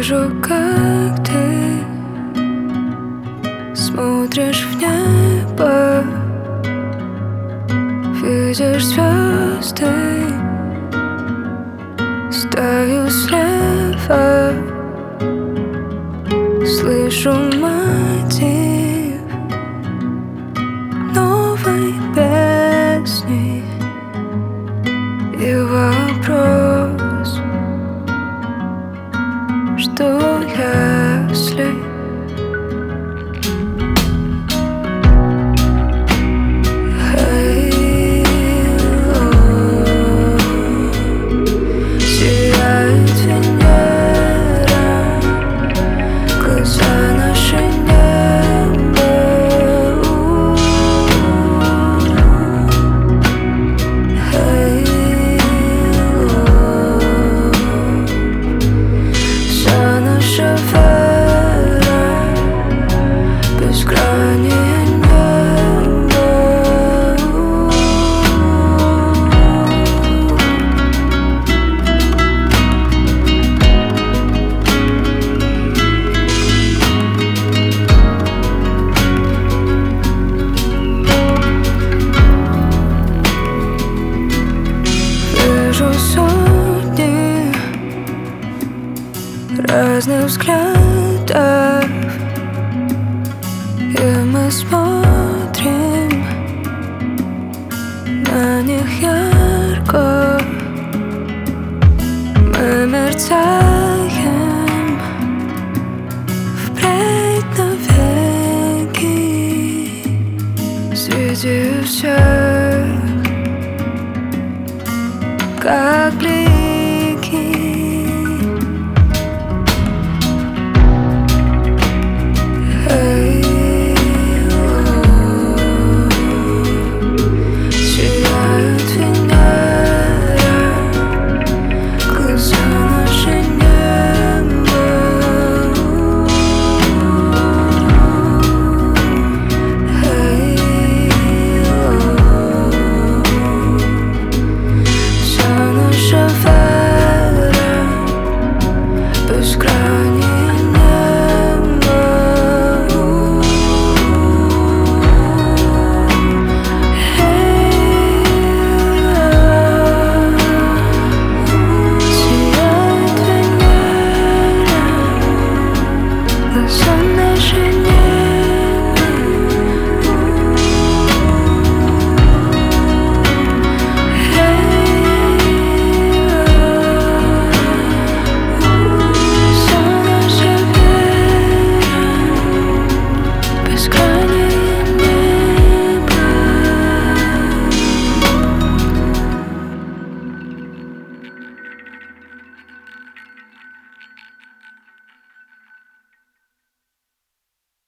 Вижу, как ты смотришь в небо, видишь звезды, стою слева, слышу мотив новой песни и вопрос, что если сияет Венера, глаза наши небо. Вся наша вера, бескрайнее небо. Вижу сотни разных взглядов, и мы смотрим на них ярко. Мы мерцаем впредь навеки среди всех, как